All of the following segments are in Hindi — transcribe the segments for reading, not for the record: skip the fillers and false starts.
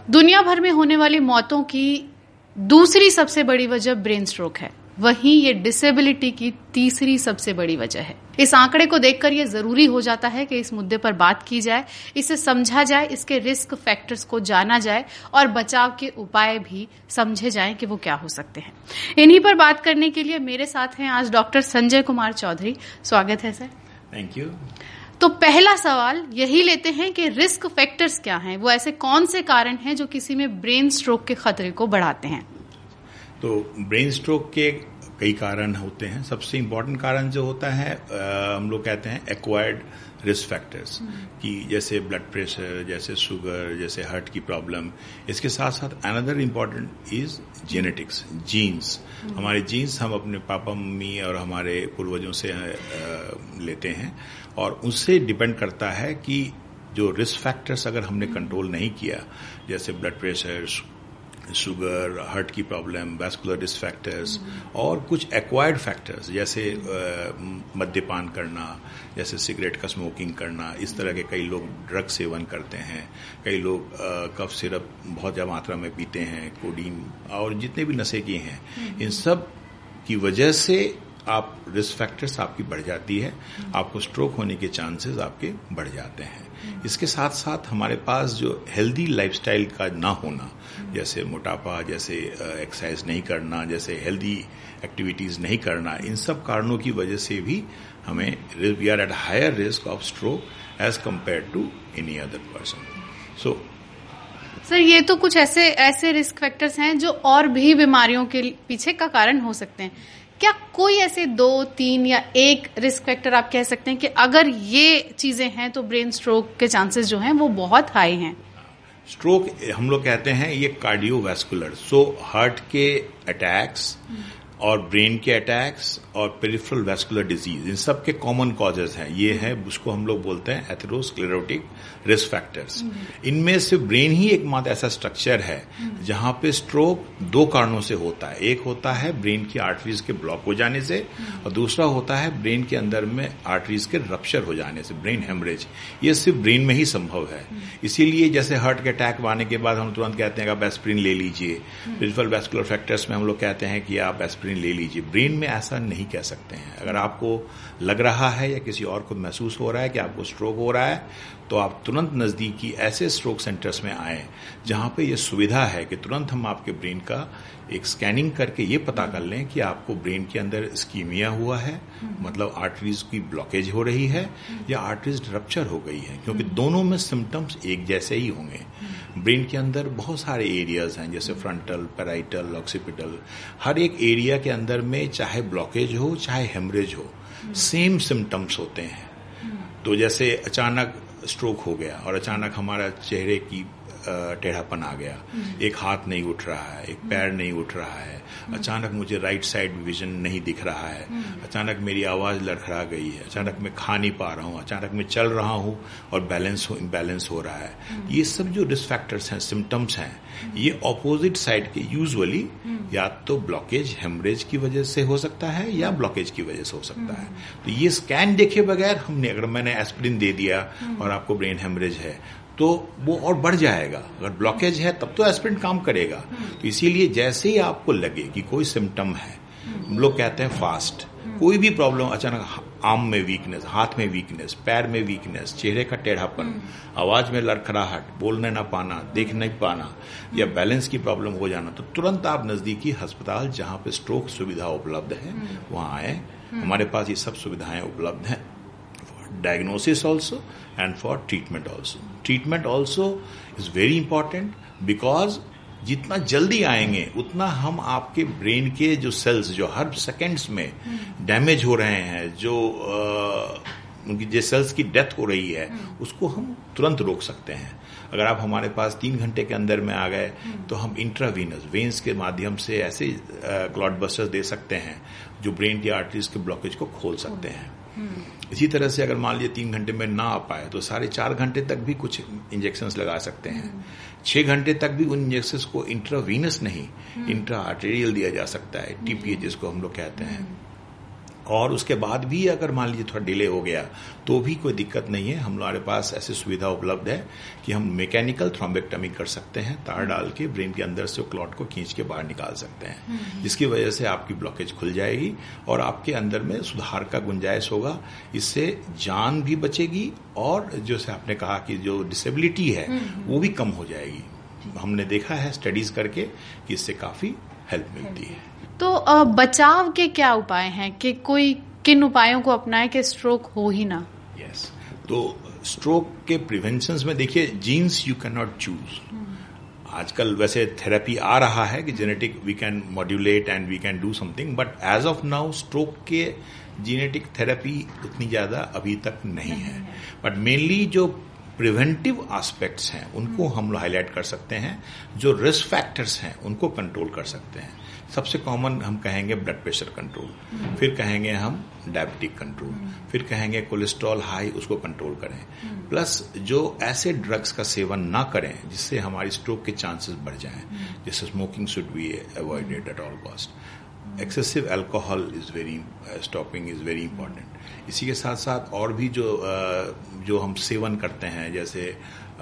दुनिया भर में होने वाली मौतों की दूसरी सबसे बड़ी वजह ब्रेन स्ट्रोक है, वहीं ये डिसेबिलिटी की तीसरी सबसे बड़ी वजह है। इस आंकड़े को देखकर ये जरूरी हो जाता है कि इस मुद्दे पर बात की जाए, इसे समझा जाए, इसके रिस्क फैक्टर्स को जाना जाए और बचाव के उपाय भी समझे जाएं कि वो क्या हो सकते हैं। इन्हीं पर बात करने के लिए मेरे साथ हैं आज डॉक्टर संजय कुमार चौधरी। स्वागत है सर। Thank you. तो पहला सवाल यही लेते हैं कि रिस्क फैक्टर्स क्या हैं, वो ऐसे कौन से कारण हैं जो किसी में ब्रेन स्ट्रोक के खतरे को बढ़ाते हैं? तो ब्रेन स्ट्रोक के कई कारण होते हैं। सबसे इम्पोर्टेंट कारण जो होता है हम लोग कहते हैं एक्वायर्ड रिस्क फैक्टर्स, कि जैसे ब्लड प्रेशर, जैसे शुगर, जैसे हार्ट की प्रॉब्लम। इसके साथ साथ another important is genetics, genes. हमारे जीन्स हम अपने पापा मम्मी और हमारे पूर्वजों से लेते हैं और उससे डिपेंड करता है कि जो रिस्क फैक्टर्स अगर हमने कंट्रोल नहीं किया, जैसे ब्लड प्रेशर, शुगर, हार्ट की प्रॉब्लम, वैस्कुलर रिस्क फैक्टर्स और कुछ एक्वायर्ड फैक्टर्स जैसे मद्यपान करना, जैसे सिगरेट का स्मोकिंग करना, इस तरह के कई लोग ड्रग सेवन करते हैं, कई लोग कफ सिरप बहुत ज़्यादा मात्रा में पीते हैं, कोडीन और जितने भी नशे की हैं, इन सब की वजह से आप रिस्क फैक्टर्स आपकी बढ़ जाती है, आपको स्ट्रोक होने के चांसेस आपके बढ़ जाते हैं। इसके साथ साथ हमारे पास जो हेल्दी लाइफस्टाइल का ना होना, जैसे मोटापा, जैसे एक्सरसाइज नहीं करना, जैसे हेल्दी एक्टिविटीज नहीं करना, इन सब कारणों की वजह से भी हमें we are at higher risk of stroke as compare to any other person. Sir, ये तो कुछ ऐसे रिस्क फैक्टर्स हैं जो और भी बीमारियों के पीछे का कारण हो सकते हैं। क्या कोई ऐसे 2, 3 या एक रिस्क फैक्टर आप कह सकते हैं कि अगर ये चीजें हैं तो ब्रेन स्ट्रोक के चांसेस जो हैं वो बहुत हाई हैं? स्ट्रोक हम लोग कहते हैं ये कार्डियोवैस्कुलर, सो हार्ट के अटैक्स और ब्रेन के अटैक्स और पेरिफेरल वैस्कुलर डिजीज, इन सब के कॉमन कॉजेज हैं। ये है, उसको हम लोग बोलते हैं एथेरोस्क्लेरोटिक रिस्क फैक्टर्स। इनमें से ब्रेन ही एकमात्र ऐसा स्ट्रक्चर है जहां पे स्ट्रोक 2 कारणों से होता है। एक होता है ब्रेन की आर्टरीज के ब्लॉक हो जाने से और दूसरा होता है ब्रेन के अंदर में आर्टरीज के रप्चर हो जाने से, ब्रेन हेमरेज। ये सिर्फ ब्रेन में ही संभव है। इसीलिए जैसे हार्ट के अटैक आने के बाद हम तुरंत कहते हैं कि आप एस्प्रिन ले लीजिए। पेरिफेरल वैस्कुलर फैक्टर्स में हम लोग कहते हैं कि आप एस्प्रिन ले लीजिए। ब्रेन में ऐसा नहीं कह सकते हैं। अगर आपको लग रहा है या किसी और को महसूस हो रहा है कि आपको स्ट्रोक हो रहा है, तो आप तुरंत नजदीकी ऐसे स्ट्रोक सेंटर्स में आए जहां पे ये सुविधा है कि तुरंत हम आपके ब्रेन का एक स्कैनिंग करके ये पता कर लें कि आपको ब्रेन के अंदर इस्कीमिया हुआ है, मतलब आर्टरीज की ब्लॉकेज हो रही है या आर्टरीज रप्चर हो गई है, क्योंकि दोनों में सिम्टम्स एक जैसे ही होंगे। ब्रेन के अंदर बहुत सारे एरियाज हैं, जैसे फ्रंटल, पैराइटल, ऑक्सीपिटल। हर एक एरिया के अंदर में चाहे ब्लॉकेज हो चाहे हेमरेज हो, सेम सिम्टम्स होते हैं। तो जैसे अचानक स्ट्रोक हो गया और अचानक हमारा चेहरे की टेढ़ापन आ गया, एक हाथ नहीं उठ रहा है, एक पैर नहीं उठ रहा है, अचानक मुझे राइट साइड विजन नहीं दिख रहा है, अचानक मेरी आवाज लड़खड़ा गई है, अचानक मैं खा नहीं पा रहा हूँ, अचानक मैं चल रहा हूँ और इम्बैलेंस हो रहा है। ये सब जो रिस्क फैक्टर्स हैं, सिम्टम्स हैं, ये ऑपोजिट साइड के यूजुअली या तो ब्लॉकेज, हेमरेज की वजह से हो सकता है या ब्लॉकेज की वजह से हो सकता है। तो ये स्कैन देखे बगैर हमने, अगर मैंने एस्प्रिन दे दिया और आपको ब्रेन हेमरेज है तो वो और बढ़ जाएगा। अगर ब्लॉकेज है तब तो एस्प्रिन काम करेगा। तो इसीलिए जैसे ही आपको लगे कि कोई सिम्टम है, हम लोग कहते हैं फास्ट, कोई भी प्रॉब्लम, अचानक आर्म में वीकनेस, हाथ में वीकनेस, पैर में वीकनेस, चेहरे का टेढ़ापन, आवाज में लड़खड़ाहट, बोलने ना पाना, देख नहीं पाना या बैलेंस की प्रॉब्लम हो जाना, तो तुरंत आप नजदीकी अस्पताल जहां पे स्ट्रोक सुविधा उपलब्ध है वहां आए। हमारे पास ये सब सुविधाएं उपलब्ध हैं, diagnosis also and for treatment also. Treatment also is very important because जितना जल्दी आएंगे उतना हम आपके ब्रेन के जो सेल्स जो हर सेकेंड्स में डैमेज हो रहे हैं, जो उनकी जो सेल्स की डेथ हो रही है, उसको हम तुरंत रोक सकते हैं। अगर आप हमारे पास 3 घंटे के अंदर में आ गए तो हम इंट्रावीनस वेन्स के माध्यम से ऐसे क्लॉट बस्टर्स दे सकते हैं जो ब्रेन की आर्टरीज के ब्लॉकेज को खोल सकते हैं। इसी तरह से अगर मान लीजिए 3 घंटे में ना आ पाए तो 4.5 घंटे तक भी कुछ इंजेक्शंस लगा सकते हैं। 6 घंटे तक भी उन इंजेक्शंस को इंट्रावीनस नहीं, इंट्रा आर्टेरियल दिया जा सकता है, टीपीए जिसको हम लोग कहते हैं। और उसके बाद भी अगर मान लीजिए थोड़ा डिले हो गया तो भी कोई दिक्कत नहीं है। हमारे पास ऐसी सुविधा उपलब्ध है कि हम मैकेनिकल थ्रोम्बेक्टमी कर सकते हैं, तार डाल के ब्रेन के अंदर से क्लॉट को खींच के बाहर निकाल सकते हैं, जिसकी वजह से आपकी ब्लॉकेज खुल जाएगी और आपके अंदर में सुधार का गुंजाइश होगा। इससे जान भी बचेगी और जैसे आपने कहा कि जो डिसेबिलिटी है वो भी कम हो जाएगी। हमने देखा है स्टडीज करके कि इससे काफी हेल्प मिलती है। तो बचाव के क्या उपाय हैं कि कोई किन उपायों को अपनाए कि स्ट्रोक हो ही ना? यस, तो स्ट्रोक के प्रिवेंशन में देखिए, genes you can not choose. आजकल वैसे थेरेपी आ रहा है कि genetic we can modulate and we can do something, but as of now stroke के जेनेटिक थेरेपी उतनी ज्यादा अभी तक नहीं है। बट मेनली जो प्रिवेंटिव एस्पेक्ट्स हैं उनको हम हाईलाइट कर सकते हैं, जो रिस्क फैक्टर्स हैं उनको कंट्रोल कर सकते हैं। सबसे कॉमन हम कहेंगे ब्लड प्रेशर कंट्रोल, फिर कहेंगे हम डायबिटिक कंट्रोल, फिर कहेंगे कोलेस्ट्रॉल हाई उसको कंट्रोल करें, प्लस जो ऐसे ड्रग्स का सेवन ना करें जिससे हमारी स्ट्रोक के चांसेस बढ़ जाएं, जैसे smoking should be avoided at all cost. Excessive alcohol is very stopping is very important. इसी के साथ साथ और भी जो हम सेवन करते हैं जैसे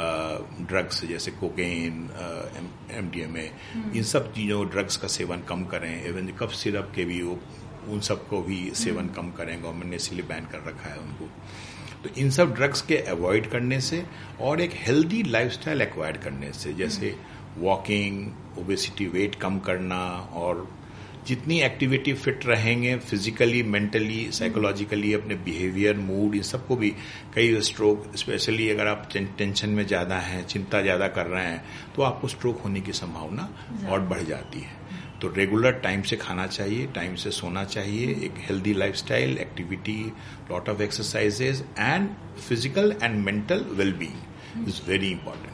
ड्रग्स जैसे कोकेन, MDMA, इन सब चीजों ड्रग्स का सेवन कम करें। इवन कफ सिरप के भी उन सबको भी सेवन कम करें, गवर्नमेंट ने इसलिए बैन कर रखा है उनको। तो इन सब ड्रग्स के अवॉइड करने से और एक हेल्दी लाइफस्टाइल एक्वायर करने से, जैसे वॉकिंग, ओबेसिटी, वेट कम करना, और जितनी एक्टिविटी फिट रहेंगे फिजिकली, मेंटली, साइकोलॉजिकली, अपने बिहेवियर, मूड, इन सबको भी। कई स्ट्रोक, स्पेशली अगर आप टेंशन में ज्यादा हैं, चिंता ज्यादा कर रहे हैं, तो आपको स्ट्रोक होने की संभावना और बढ़ जाती है। तो रेगुलर टाइम से खाना चाहिए, टाइम से सोना चाहिए, एक healthy lifestyle, activity, lot of exercises and physical and mental wellbeing is very important.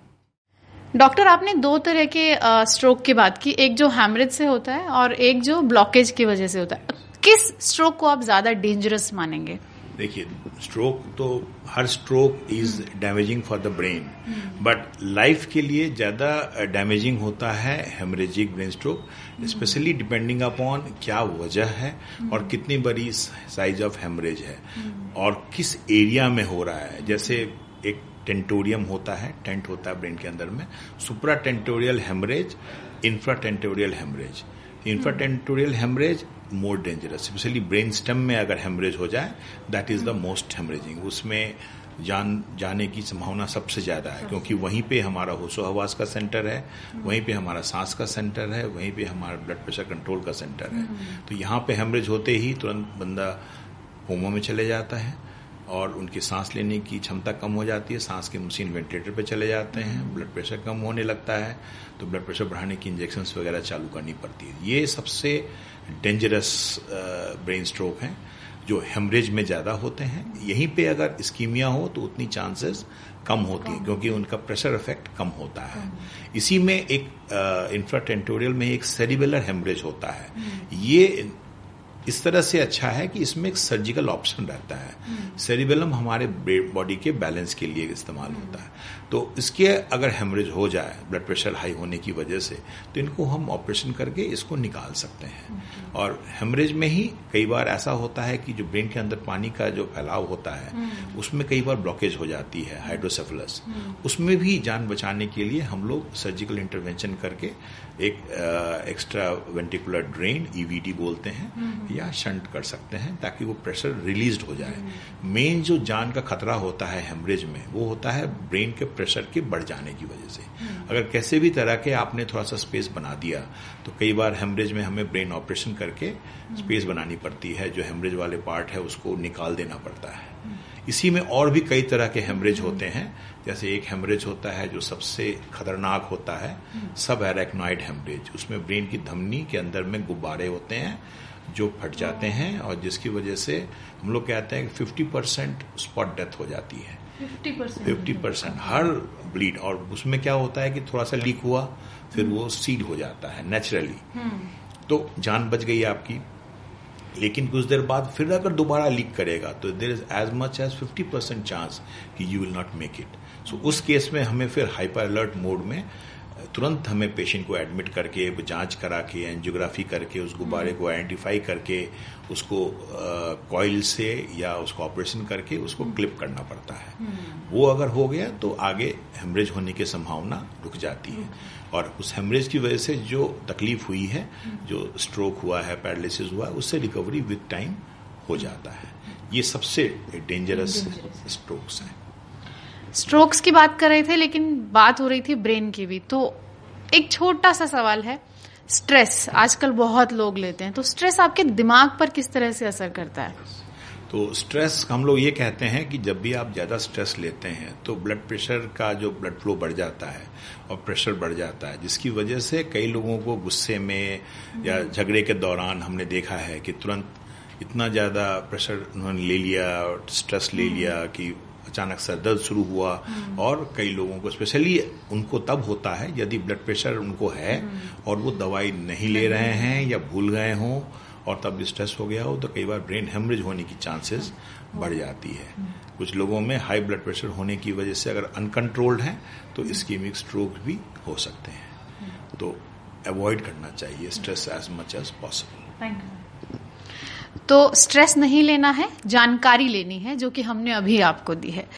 Doctor, आपने दो तरह के स्ट्रोक की बात की, एक जो हैमरेज से होता है और एक जो ब्लॉकेज की वजह से होता है। किस स्ट्रोक को आप ज्यादा डेंजरस मानेंगे? देखिए, स्ट्रोक तो हर stroke is damaging for the brain, but life के लिए ज्यादा डैमेजिंग होता है haemorrhagic brain stroke, specially depending upon क्या वजह है और कितनी बड़ी साइज ऑफ हेमरेज है और किस एरिया में हो रहा है। जैसे एक टेंटोरियम होता है, टेंट होता है ब्रेन के अंदर में, supra tentorial haemorrhage, infra tentorial haemorrhage. Infra tentorial haemorrhage more dangerous, specially brain stem में अगर हेमरेज हो जाए, that is the most haemorrhaging. उसमें जान जाने की संभावना सबसे ज्यादा है, क्योंकि वहीं पे हमारा होशो हवास का सेंटर है, वहीं पे हमारा सांस का सेंटर है, वहीं पे हमारा ब्लड प्रेशर कंट्रोल का सेंटर है। तो यहाँ पे हेमरेज होते ही तुरंत बंदा कोमा में चले जाता है और उनकी सांस लेने की क्षमता कम हो जाती है, सांस की मशीन वेंटिलेटर पे चले जाते हैं, ब्लड प्रेशर कम होने लगता है, तो ब्लड प्रेशर बढ़ाने की इंजेक्शंस वगैरह चालू करनी पड़ती है। ये सबसे डेंजरस ब्रेन स्ट्रोक हैं जो हेमरेज में ज्यादा होते हैं। यहीं पे अगर इस्कीमिया हो तो उतनी चांसेस कम होती है, क्योंकि उनका प्रेशर इफेक्ट कम होता है। इसी में एक इंफ्राटेंटोरियल में एक सेरिबेलर हेमरेज होता है। ये इस तरह से अच्छा है कि इसमें एक सर्जिकल ऑप्शन रहता है। सेरिबेलम हमारे बॉडी के बैलेंस के लिए इस्तेमाल होता है। तो इसके अगर हेमरेज हो जाए ब्लड प्रेशर हाई होने की वजह से, तो इनको हम ऑपरेशन करके इसको निकाल सकते हैं। और हेमरेज में ही कई बार ऐसा होता है कि जो ब्रेन के अंदर पानी का जो फैलाव होता है उसमें कई बार ब्लॉकेज हो जाती है, हाइड्रोसेफलस। उसमें भी जान बचाने के लिए हम लोग सर्जिकल इंटरवेंशन करके एक एक्स्ट्रा वेंटिकुलर ड्रेन, EVD बोलते हैं, या शंट कर सकते हैं, ताकि वो प्रेशर रिलीज हो जाए। मेन जो जान का खतरा होता है हेमरेज में, वो होता है ब्रेन के प्रेशर के बढ़ जाने की वजह से। अगर कैसे भी तरह के आपने थोड़ा सा स्पेस बना दिया, तो कई बार हेमरेज में हमें ब्रेन ऑपरेशन करके स्पेस बनानी पड़ती है, जो हेमरेज वाले पार्ट है उसको निकाल देना पड़ता है। इसी में और भी कई तरह के हेमरेज होते हैं। जैसे एक हेमरेज होता है जो सबसे खतरनाक होता है, सब एरेक्नॉइड हेमरेज। उसमें ब्रेन की धमनी के अंदर में गुब्बारे होते हैं जो फट जाते हैं, और जिसकी वजह से हम लोग कहते हैं कि 50% स्पॉट डेथ हो जाती है। 50% हर ब्लीड। और उसमें क्या होता है कि थोड़ा सा लीक हुआ, फिर वो सील हो जाता है नेचुरली, तो जान बच गई आपकी। लेकिन कुछ देर बाद फिर अगर दोबारा लीक करेगा तो there is as much as 50% chance कि you will not make it. So उस केस में हमें फिर हाइपर अलर्ट मोड में तुरंत हमें पेशेंट को एडमिट करके जांच करा के एंजियोग्राफी करके उस गुब्बारे को आइडेंटिफाई करके उसको कॉइल से या उसको ऑपरेशन करके उसको क्लिप करना पड़ता है। वो अगर हो गया तो आगे हेमरेज होने की संभावना रुक जाती है और उस हेमरेज की वजह से जो तकलीफ हुई है, जो स्ट्रोक हुआ है, पैरालिसिस हुआ है, उससे रिकवरी विद टाइम हो जाता है। ये सबसे डेंजरस स्ट्रोक्स हैं। स्ट्रोक्स की बात कर रहे थे लेकिन बात हो रही थी ब्रेन की भी, तो एक छोटा सा सवाल है, स्ट्रेस आजकल बहुत लोग लेते हैं, तो स्ट्रेस आपके दिमाग पर किस तरह से असर करता है? तो स्ट्रेस हम लोग ये कहते हैं कि जब भी आप ज्यादा स्ट्रेस लेते हैं तो ब्लड प्रेशर का जो ब्लड फ्लो बढ़ जाता है और प्रेशर बढ़ जाता है, जिसकी वजह से कई लोगों को गुस्से में या झगड़े के दौरान हमने देखा है कि तुरंत इतना ज्यादा प्रेशर उन्होंने ले लिया और स्ट्रेस ले लिया कि अचानक सर दर्द शुरू हुआ। और कई लोगों को स्पेशली उनको तब होता है यदि ब्लड प्रेशर उनको है और वो दवाई नहीं ले रहे हैं या भूल गए हों और तब स्ट्रेस हो गया हो, तो कई बार ब्रेन हेमरेज होने की चांसेस बढ़ जाती है। कुछ लोगों में हाई ब्लड प्रेशर होने की वजह से अगर अनकंट्रोल्ड है तो इस्कीमिक स्ट्रोक भी हो सकते हैं। तो अवॉइड करना चाहिए stress as much as possible. तो स्ट्रेस नहीं लेना है, जानकारी लेनी है, जो कि हमने अभी आपको दी है।